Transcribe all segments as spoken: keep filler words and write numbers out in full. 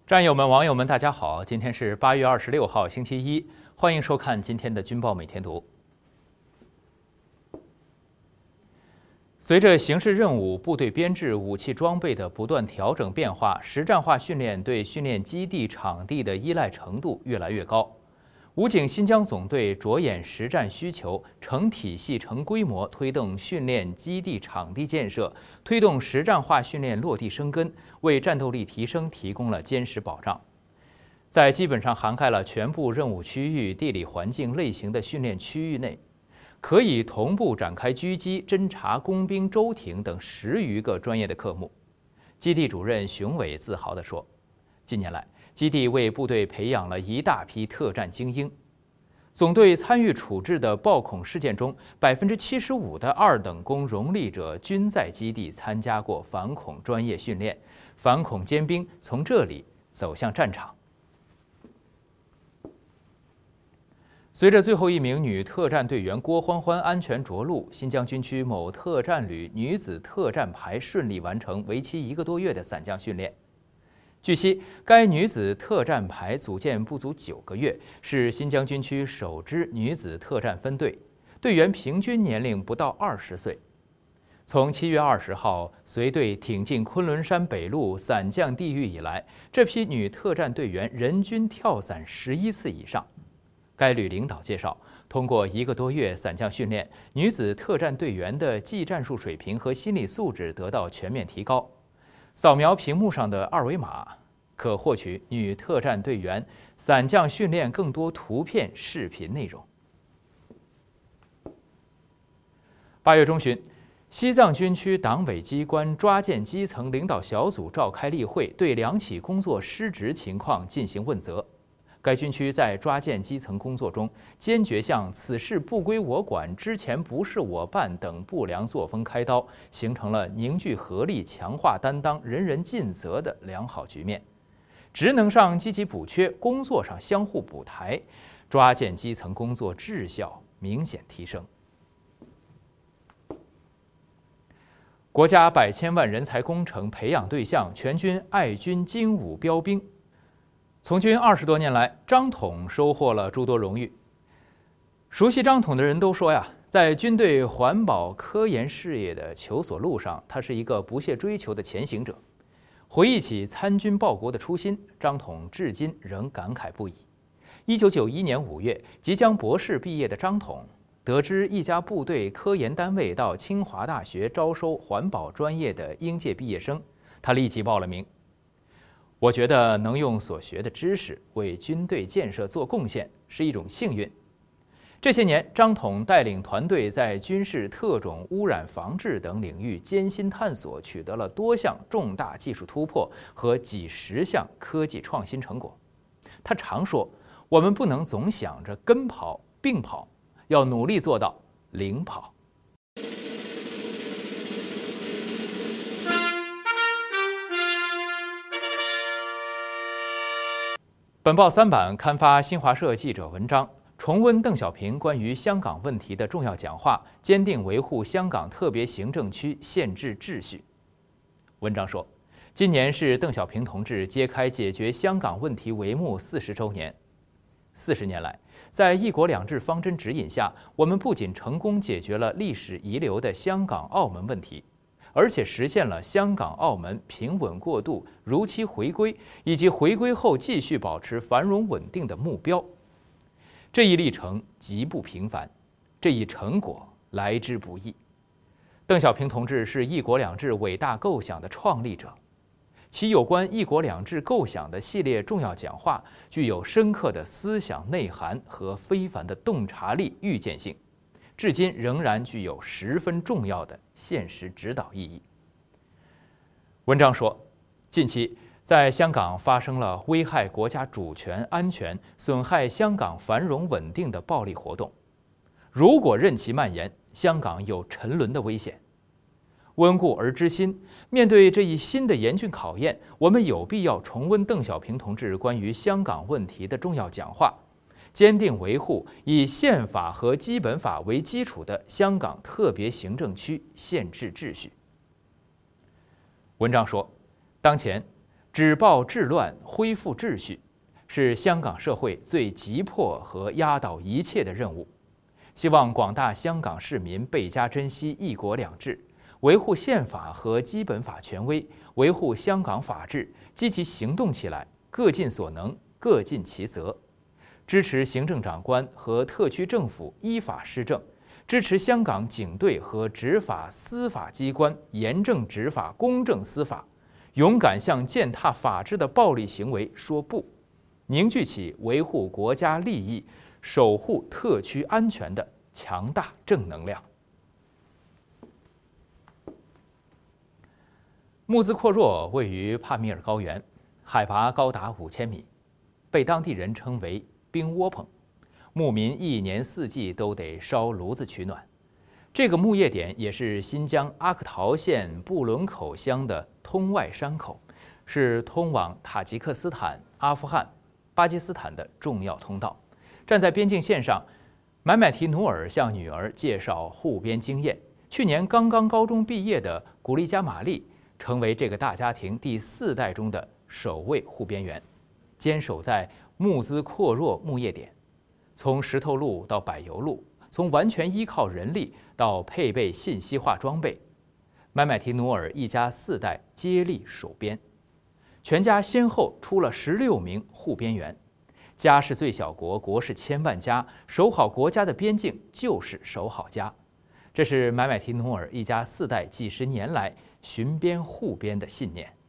战友们、网友们，大家好！今天是八月二十六号，星期一，欢迎收看今天的《军报每天读》。随着形势任务、部队编制、武器装备的不断调整变化，实战化训练对训练基地场地的依赖程度越来越高。武警新疆总队着眼实战需求，成体系、成规模推动训练基地场地建设，推动实战化训练落地生根，为战斗力提升提供了坚实保障。在基本上涵盖了全部任务区域、地理环境类型的训练区域内，可以同步展开狙击、侦察、工兵、舟艇等十余个专业的科目。基地主任熊伟自豪地说：“近年来，基地为部队培养了一大批特战精英。总队参与处置的暴恐事件中，百分之七十五的二等功荣立者均在基地参加过反恐专业训练，反恐尖兵从这里走向战场。”随着最后一名女特战队员郭欢欢安全着陆，新疆军区某特战旅女子特战排顺利完成为期一个多月的伞降训练。据悉，该女子特战排组建不足九个月，是新疆军区首支女子特战分队，队员平均年龄不到二十岁。从七月二十号随队挺进昆仑山北路伞降地狱以来，这批女特战队员人均跳伞十一次以上。该旅领导介绍，通过一个多月伞降训练，女子特战队员的技战术水平和心理素质得到全面提高。扫描屏幕上的二维码，可获取女特战队员伞降训练更多图片、视频内容。八月中旬，西藏军区党委机关抓建基层领导小组召开例会，对两起工作失职情况进行问责。该军区在抓建基层工作中，坚决向此事不归我管、之前不是我办等不良作风开刀，形成了凝聚合力、强化担当、人人尽责的良好局面。职能上积极补缺，工作上相互补台，抓建基层工作质效明显提升。国家百千万人才工程培养对象全军爱军精武标兵。从军二十多年来，张统收获了诸多荣誉。熟悉张统的人都说呀，在军队环保科研事业的求索路上，他是一个不懈追求的前行者。回忆起参军报国的初心，张统至今仍感慨不已。一九九一年五月，即将博士毕业的张统，得知一家部队科研单位到清华大学招收环保专业的应届毕业生，他立即报了名。我觉得能用所学的知识为军队建设做贡献是一种幸运。这些年，张统带领团队在军事特种污染防治等领域艰辛探索，取得了多项重大技术突破和几十项科技创新成果。他常说，我们不能总想着跟跑、并跑，要努力做到领跑。本报三版刊发新华社记者文章，重温邓小平关于香港问题的重要讲话，坚定维护香港特别行政区宪制秩序。文章说，今年是邓小平同志揭开解决香港问题帷幕四十周年。四十年来，在一国两制方针指引下，我们不仅成功解决了历史遗留的香港、澳门问题，而且实现了香港、澳门平稳过渡、如期回归以及回归后继续保持繁荣稳定的目标。这一历程极不平凡，这一成果来之不易。邓小平同志是一国两制伟大构想的创立者，其有关一国两制构想的系列重要讲话具有深刻的思想内涵和非凡的洞察力、预见性，至今仍然具有十分重要的现实指导意义。文章说，近期在香港发生了危害国家主权安全、损害香港繁荣稳定的暴力活动，如果任其蔓延，香港有沉沦的危险。温故而知新，面对这一新的严峻考验，我们有必要重温邓小平同志关于香港问题的重要讲话，坚定维护以宪法和基本法为基础的香港特别行政区宪制秩序。文章说，当前止暴制乱，恢复秩序，是香港社会最急迫和压倒一切的任务。希望广大香港市民倍加珍惜一国两制，维护宪法和基本法权威，维护香港法治，积极行动起来，各尽所能，各尽其责。支持行政长官和特区政府依法施政，支持香港警队和执法司法机关严正执法、公正司法，勇敢向践踏法治的暴力行为说不，凝聚起维护国家利益、守护特区安全的强大正能量。木兹阔若位于帕米尔高原，海拔高达五千米，被当地人称为冰窝棚，牧民一年四季都得烧炉子取暖。这个牧业点也是新疆阿克陶县布伦口乡的通外山口，是通往塔吉克斯坦、阿富汗、巴基斯坦的重要通道。站在边境线上，买买提努尔向女儿介绍护边经验。去年刚刚高中毕业的古丽加玛丽成为这个大家庭第四代中的首位护边员，坚守在木兹阔若牧业点，从石头路到柏油路，从完全依靠人力到配备信息化装备，买买提努尔一家四代接力守边，全家先后出了十六名护边员。家是最小国，国是千万家，守好国家的边境就是守好家。这是买买提努尔一家四代几十年来巡边护边的信念。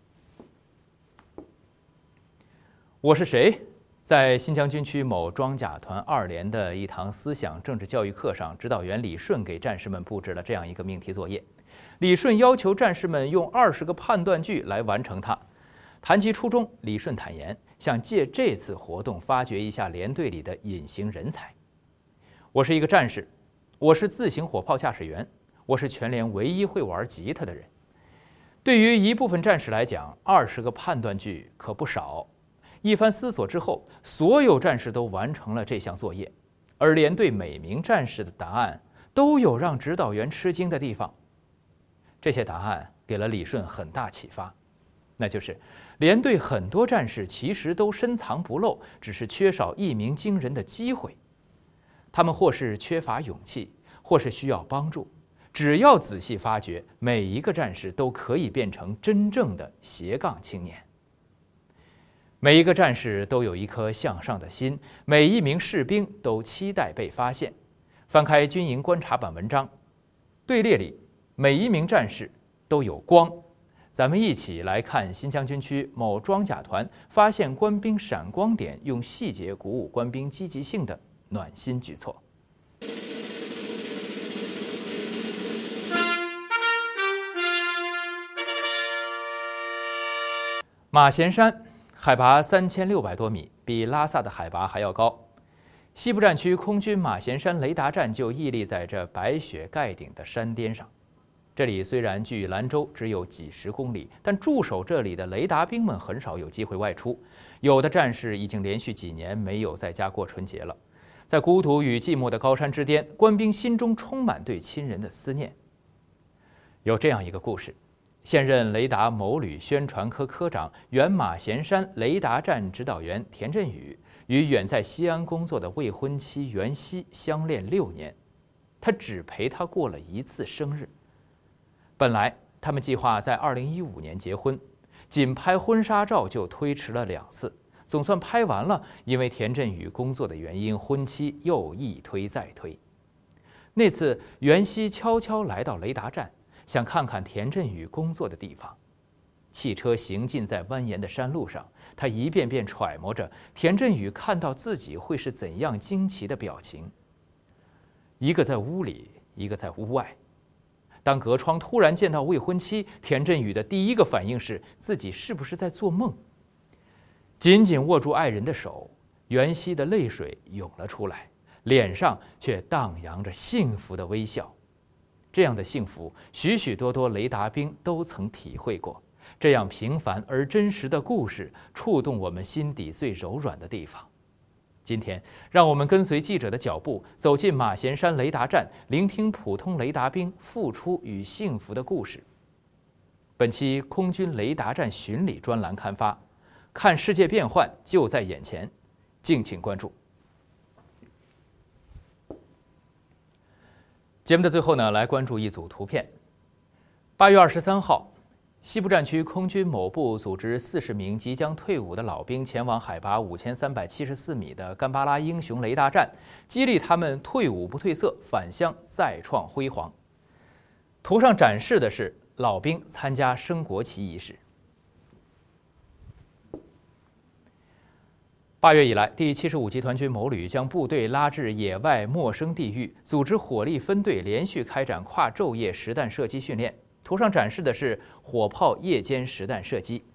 我是谁？在新疆军区某装甲团二连的一堂思想政治教育课上，指导员李顺给战士们布置了这样一个命题作业。李顺要求战士们用二十个判断句来完成它。谈其初衷，李顺坦言，想借这次活动发掘一下连队里的隐形人才。我是一个战士，我是自行火炮驾驶员，我是全连唯一会玩吉他的人。对于一部分战士来讲，二十个判断句可不少。一番思索之后，所有战士都完成了这项作业，而连队每名战士的答案都有让指导员吃惊的地方。这些答案给了李顺很大启发，那就是连队很多战士其实都深藏不露，只是缺少一鸣惊人的机会。他们或是缺乏勇气，或是需要帮助。只要仔细发掘，每一个战士都可以变成真正的斜杠青年。每一个战士都有一颗向上的心，每一名士兵都期待被发现。翻开军营观察版文章，队列里每一名战士都有光。咱们一起来看新疆军区某装甲团发现官兵闪光点，用细节鼓舞官兵积极性的暖心举措。马贤山海拔三千六百多米，比拉萨的海拔还要高。西部战区空军马贤山雷达站就屹立在这白雪盖顶的山巅上。这里虽然距兰州只有几十公里，但驻守这里的雷达兵们很少有机会外出，有的战士已经连续几年没有在家过春节了。在孤独与寂寞的高山之巅，官兵心中充满对亲人的思念。有这样一个故事。现任雷达某旅宣传科科长、原马贤山雷达站指导员田振宇与远在西安工作的未婚妻袁熙相恋六年，他只陪她过了一次生日。本来他们计划在二零一五年结婚，仅拍婚纱照就推迟了两次，总算拍完了，因为田振宇工作的原因，婚期又一推再推。那次袁熙悄悄来到雷达站，想看看田振宇工作的地方。汽车行进在蜿蜒的山路上，他一遍遍揣摩着田振宇看到自己会是怎样惊奇的表情。一个在屋里，一个在屋外。当隔窗突然见到未婚妻，田振宇的第一个反应是自己是不是在做梦。紧紧握住爱人的手，袁熙的泪水涌了出来，脸上却荡漾着幸福的微笑。这样的幸福，许许多多雷达兵都曾体会过。这样平凡而真实的故事，触动我们心底最柔软的地方。今天，让我们跟随记者的脚步，走进马贤山雷达站，聆听普通雷达兵付出与幸福的故事。 本期空军雷达站巡礼专栏刊发，看世界变幻就在眼前，敬请关注。节目的最后呢，来关注一组图片。八月二十三号，西部战区空军某部组织四十名即将退伍的老兵前往海拔五千三百七十四米的甘巴拉英雄雷达站，激励他们退伍不褪色，返乡再创辉煌。图上展示的是老兵参加升国旗仪式。八月以来，第七十五集团军某旅将部队拉至野外陌生地域，组织火力分队连续开展跨昼夜实弹射击训练。图上展示的是火炮夜间实弹射击。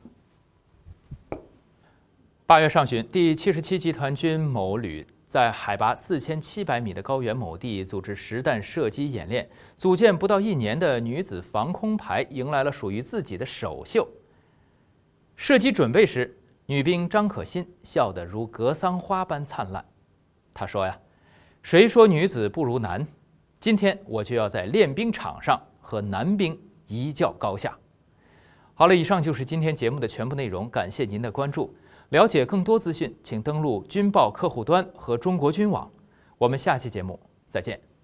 八月上旬，第七十七集团军某旅在海拔四千七百米的高原某地组织实弹射击演练，组建不到一年的女子防空排迎来了属于自己的首秀。射击准备时，女兵张可欣笑得如格桑花般灿烂。她说呀：“谁说女子不如男？今天我就要在练兵场上和男兵一较高下。”好了，以上就是今天节目的全部内容，感谢您的关注。了解更多资讯，请登录军报客户端和中国军网。我们下期节目再见。